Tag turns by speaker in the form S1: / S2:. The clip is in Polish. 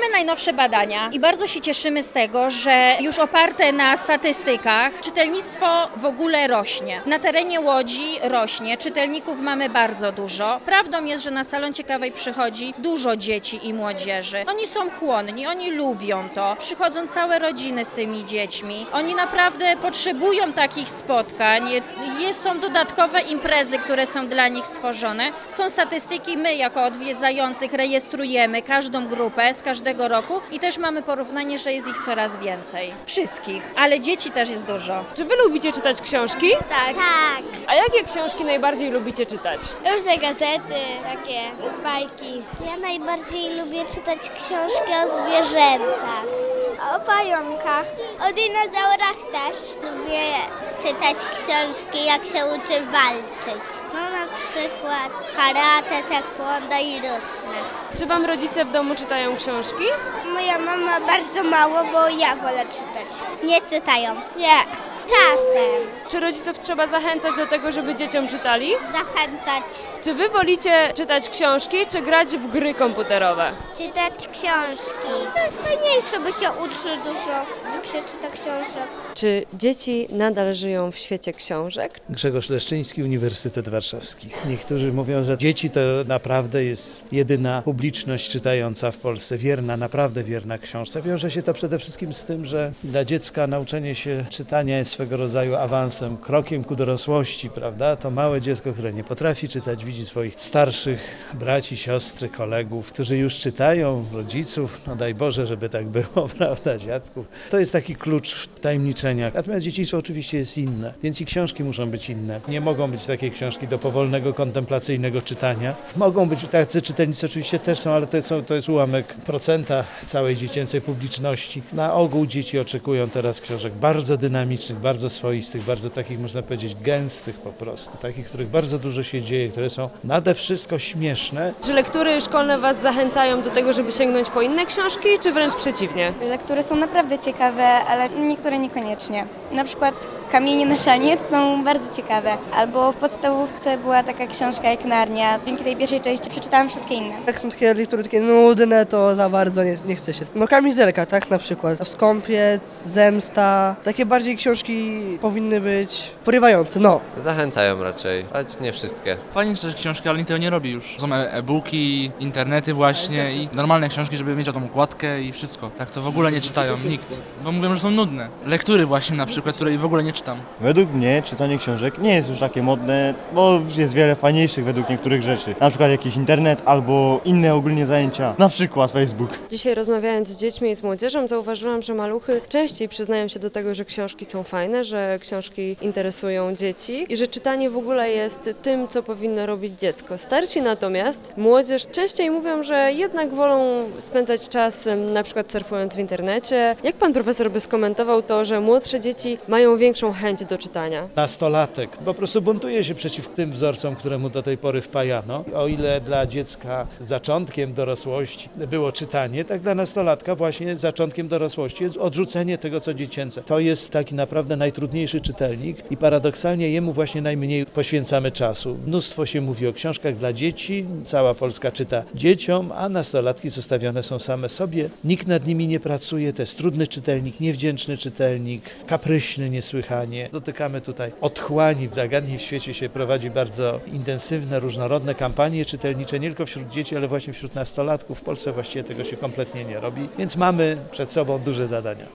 S1: Mamy najnowsze badania i bardzo się cieszymy z tego, że już oparte na statystykach czytelnictwo w ogóle rośnie. Na terenie Łodzi rośnie, czytelników mamy bardzo dużo. Prawdą jest, że na Salon Ciekawej przychodzi dużo dzieci i młodzieży. Oni są chłonni, oni lubią to. Przychodzą całe rodziny z tymi dziećmi. Oni naprawdę potrzebują takich spotkań. Są dodatkowe imprezy, które są dla nich stworzone. Są statystyki, my jako odwiedzających rejestrujemy każdą grupę z każdego roku i też mamy porównanie, że jest ich coraz więcej. Wszystkich, ale dzieci też jest dużo.
S2: Czy wy lubicie czytać książki?
S3: Tak.
S2: A jakie książki najbardziej lubicie czytać?
S3: Różne gazety, takie bajki. Ja najbardziej lubię czytać książki o zwierzętach. O pająkach. O dinozaurach też. Lubię czytać książki, jak się uczy walczyć. No na przykład karate, taekwondo i różne.
S2: Czy wam rodzice w domu czytają książki?
S3: Moja mama bardzo mało, bo ja wolę czytać. Nie czytają. Nie. Czasem.
S2: Czy rodziców trzeba zachęcać do tego, żeby dzieciom czytali?
S3: Zachęcać.
S2: Czy wy wolicie czytać książki, czy grać w gry komputerowe?
S3: Czytać książki. To jest fajniejsze, bo się uczy dużo, jak się czyta książek.
S2: Czy dzieci nadal żyją w świecie książek?
S4: Grzegorz Leszczyński, Uniwersytet Warszawski. Niektórzy mówią, że dzieci to naprawdę jest jedyna publiczność czytająca w Polsce, wierna, naprawdę wierna książce. Wiąże się to przede wszystkim z tym, że dla dziecka nauczenie się czytania jest swego rodzaju awansem, krokiem ku dorosłości, prawda? To małe dziecko, które nie potrafi czytać, widzi swoich starszych braci, siostry, kolegów, którzy już czytają, rodziców, no daj Boże, żeby tak było, prawda, dziadków. To jest taki klucz tajemniczenia. Natomiast dzieciństwo oczywiście jest inne, więc i książki muszą być inne. Nie mogą być takie książki do powolnego, kontemplacyjnego czytania. Mogą być tacy czytelnicy, oczywiście też są, ale to jest ułamek procenta całej dziecięcej publiczności. Na ogół dzieci oczekują teraz książek bardzo dynamicznych, bardzo swoistych, bardzo takich, można powiedzieć, gęstych po prostu. Takich, w których bardzo dużo się dzieje, które są nade wszystko śmieszne.
S2: Czy lektury szkolne was zachęcają do tego, żeby sięgnąć po inne książki, czy wręcz przeciwnie?
S5: Lektury są naprawdę ciekawe, ale niektóre niekoniecznie. Na przykład Kamienie na szaniec są bardzo ciekawe. Albo w podstawówce była taka książka jak Narnia. Dzięki tej pierwszej części przeczytałam wszystkie inne.
S6: Jak są takie lektury takie nudne, to za bardzo nie chce się. No Kamizelka, tak na przykład. Skąpiec, Zemsta. Takie bardziej książki powinny być porywające, no.
S7: Zachęcają raczej, ale nie wszystkie.
S8: Fajnie czytać książki, ale nikt tego nie robi już. Są e-booki, internety właśnie i normalne książki, żeby mieć o tą okładkę i wszystko. Tak to w ogóle nie czytają nikt, bo mówią, że są nudne. Lektury właśnie na przykład, której w ogóle nie czytam.
S9: Według mnie czytanie książek nie jest już takie modne, bo jest wiele fajniejszych według niektórych rzeczy. Na przykład jakiś internet albo inne ogólnie zajęcia, na przykład Facebook.
S2: Dzisiaj rozmawiając z dziećmi i z młodzieżą zauważyłam, że maluchy częściej przyznają się do tego, że książki są fajne, że książki interesują dzieci i że czytanie w ogóle jest tym, co powinno robić dziecko. Starsi natomiast, młodzież częściej mówią, że jednak wolą spędzać czas na przykład surfując w internecie. Jak pan profesor by skomentował to, że młodsze dzieci mają większą chęć do czytania?
S4: Nastolatek po prostu buntuje się przeciw tym wzorcom, które mu do tej pory wpajano. O ile dla dziecka zaczątkiem dorosłości było czytanie, tak dla nastolatka właśnie zaczątkiem dorosłości jest odrzucenie tego, co dziecięce. To jest taki naprawdę najtrudniejszy czytelnik i paradoksalnie jemu właśnie najmniej poświęcamy czasu. Mnóstwo się mówi o książkach dla dzieci, cała Polska czyta dzieciom, a nastolatki zostawione są same sobie. Nikt nad nimi nie pracuje, to jest trudny czytelnik, niewdzięczny czytelnik, kapryśny niesłychanie. Dotykamy tutaj otchłani, zagadnień w świecie się prowadzi bardzo intensywne, różnorodne kampanie czytelnicze, nie tylko wśród dzieci, ale właśnie wśród nastolatków. W Polsce właściwie tego się kompletnie nie robi, więc mamy przed sobą duże zadania.